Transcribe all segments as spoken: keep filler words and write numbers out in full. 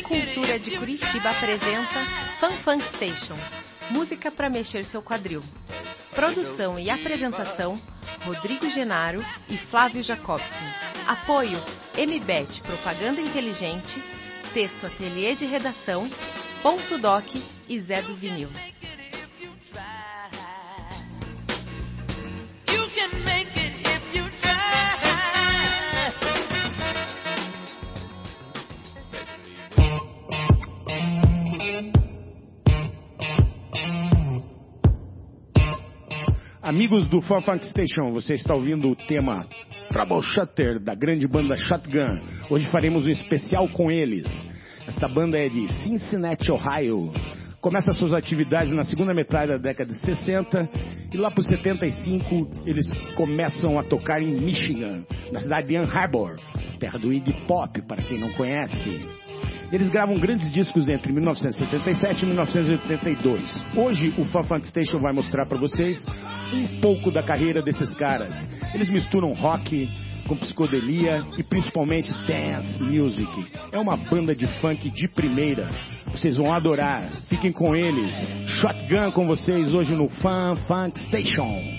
Cultura de Curitiba apresenta Fan Funk Station, música para mexer seu quadril. Produção e apresentação, Rodrigo Genaro e Flávio Jacobson. Apoio, M B E T Propaganda Inteligente, Texto Ateliê de Redação, Ponto Doc e Zé do Vinil. Amigos do Fan Funk Station, você está ouvindo o tema Troubleshooter, da grande banda Shotgun. Hoje faremos um especial com eles. Esta banda é de Cincinnati, Ohio. Começa suas atividades na segunda metade da década de sessenta e lá por setenta e cinco eles começam a tocar em Michigan, na cidade de Ann Arbor, terra do Iggy Pop, para quem não conhece. Eles gravam grandes discos entre mil novecentos e setenta e sete e mil novecentos e oitenta e dois. Hoje o Fan Funk Station vai mostrar para vocês um pouco da carreira desses caras. Eles misturam rock com psicodelia e principalmente dance music. É uma banda de funk de primeira. Vocês vão adorar. Fiquem com eles. Shotgun com vocês hoje no Fan Funk Station.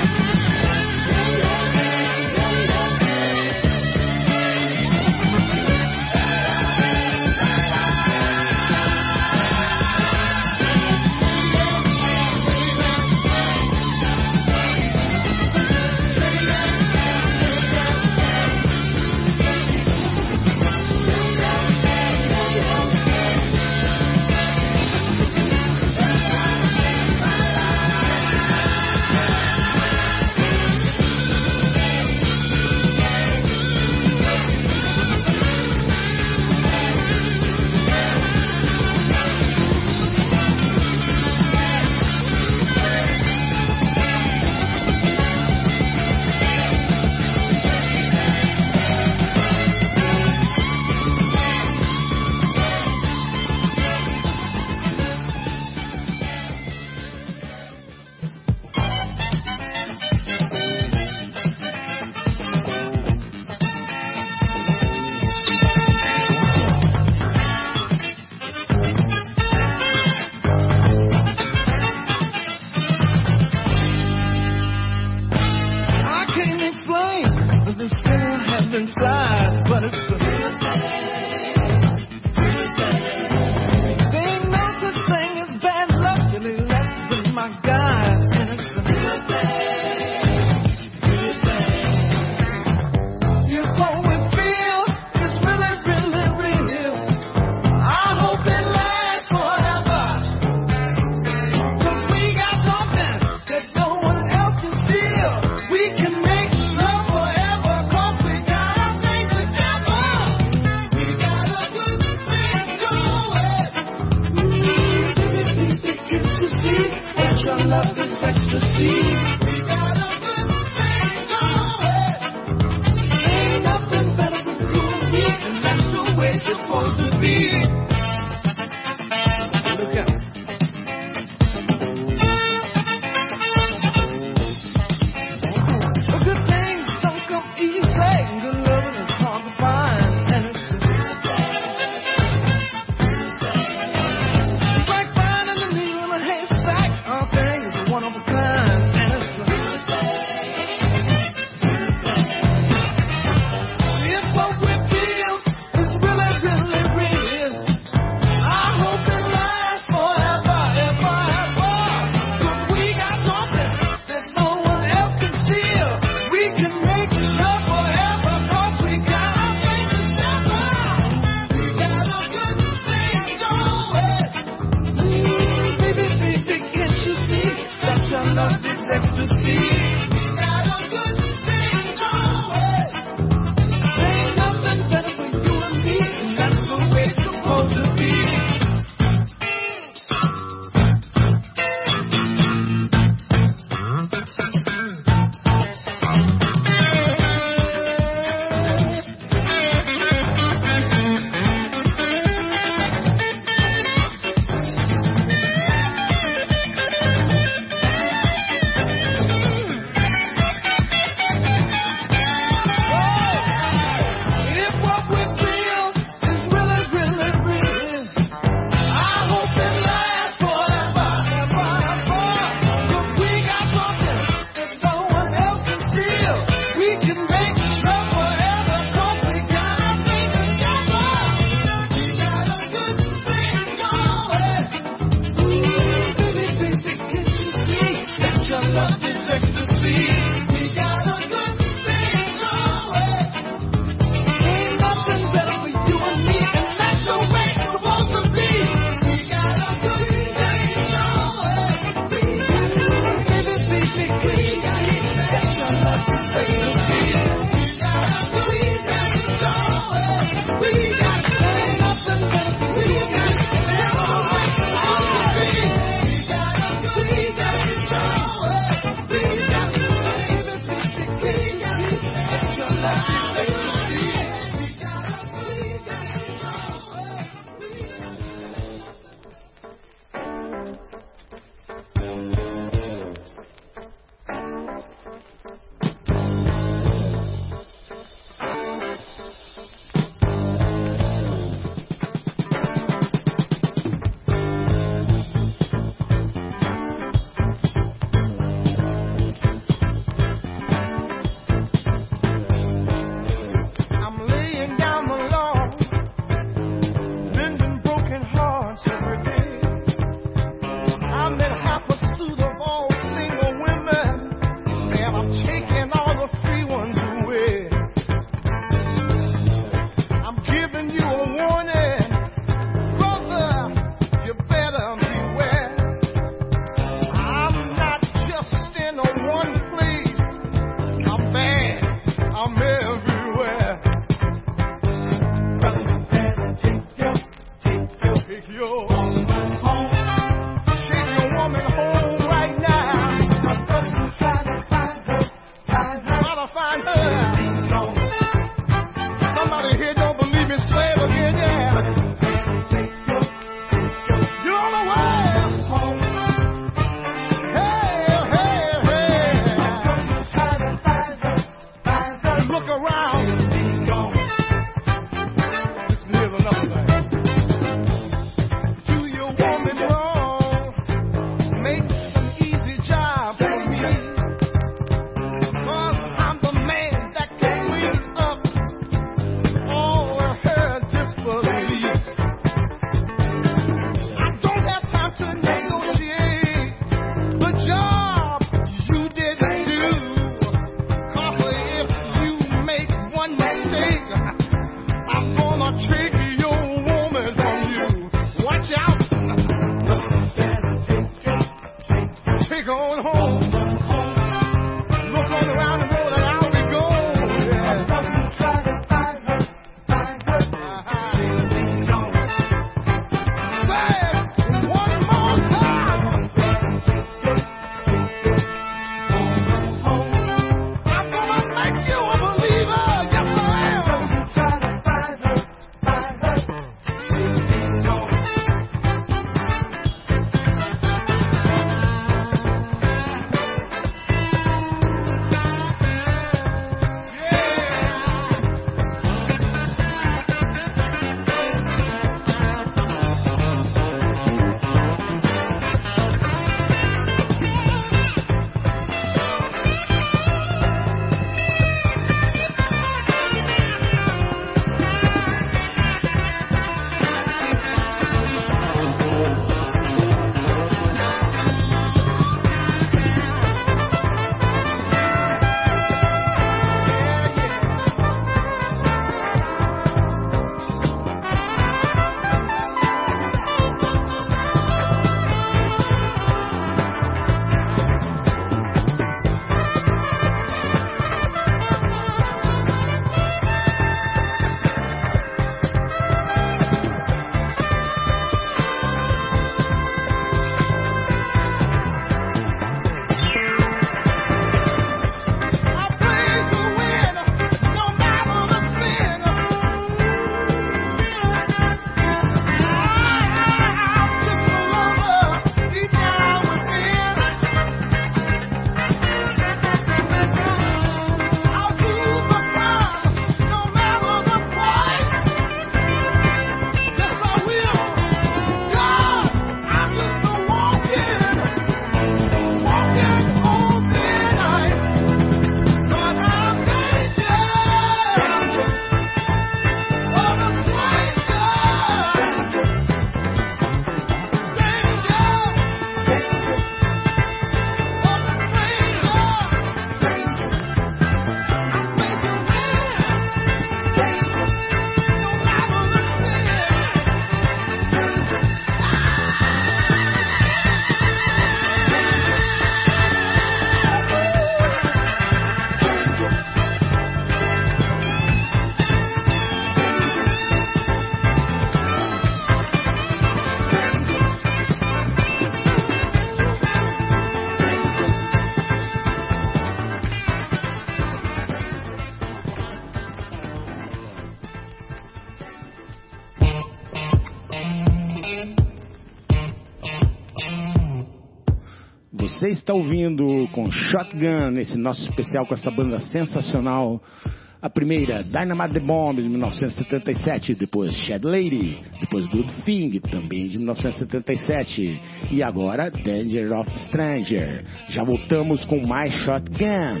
está ouvindo com Shotgun, nesse nosso especial com essa banda sensacional. A primeira, Dynamite the Bomb, de mil novecentos e setenta e sete, depois Shed Lady, depois Good Thing, também de mil novecentos e setenta e sete, e agora Danger of Stranger. Já voltamos com mais Shotgun.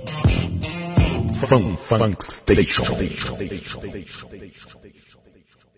Funk, funk station.